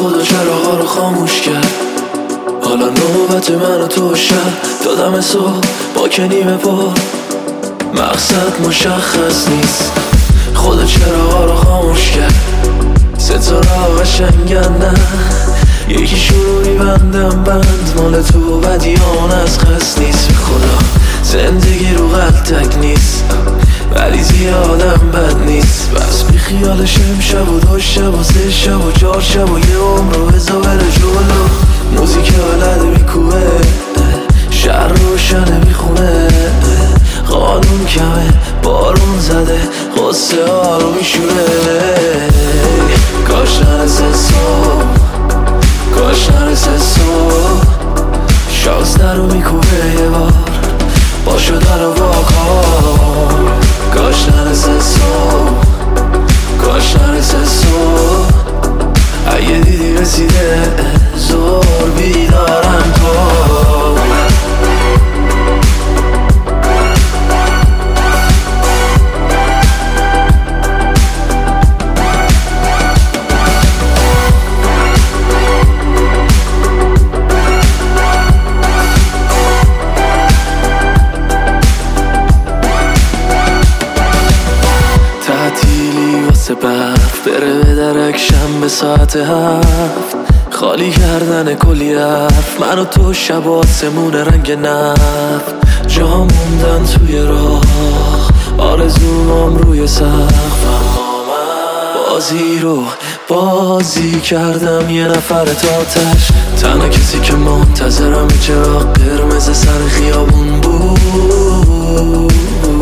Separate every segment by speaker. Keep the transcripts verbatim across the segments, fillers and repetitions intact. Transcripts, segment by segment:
Speaker 1: خدا چراغا رو خاموش کرد. حالا نوبت من و تو شب تا دم صبح با که نیمه پر مقصد مشخص نیست. خدا چراغا رو خاموش کرد. ستاره قشنگن نه یکی شروع میبندم بند مال تو بدیان از خست نیست. به خدا زندگی رو غلطک نیست ولی زیادم بد نیست. بس بی خیالش امشب و دو شب و سه شب و چهار شب و یه عمر رو بزا بره جلو. موزیک بلده میکوه شهر روشنه میخونه قانون کمه بارون زده غصه ها رو میشونه. کاش نرسه صبح کاش نرسه صبح شازده رو میکوه یه بار باشو در و واکن. کاش نرسه صبح کاش نرسه صبح اگه دیدی رسیده زور بیدارم کن. تعطیلی واسه برف بره به درک شنبه ساعت هفت خالی کردن کلی حرف من و تو شب آسمون رنگ نفت جا موندن توی راه آرزومام روی سقف. بازی رو بازی کردم یه نفر تاتش تنها کسی که منتظرم یه چراغ قرمز سر خیابون بود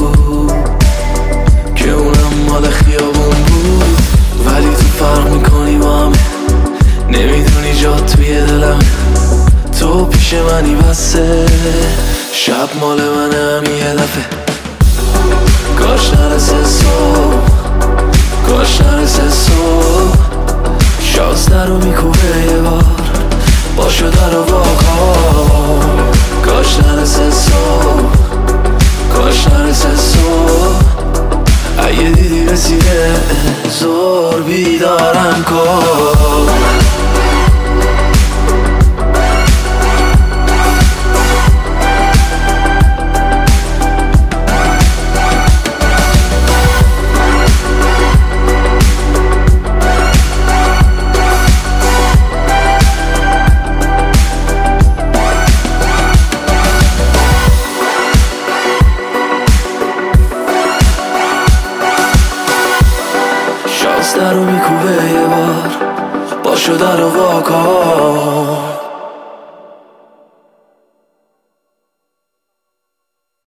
Speaker 1: که اونم مال خیابون بود. ولی تو فرق میکنی با همه نمیدونی جا توی دلم تو پیش منی بسه شب مال منم یه دفعه. کاش نرسه صبح کاش نرسه صبح شازده رو میکوبه یه بار باشو در و واکن. کاش نرسه صبح کاش نرسه صبح اگه دیدی رسیده زور بیدارم کن. شازده رو میکوبه یه بار باشو در و واکن.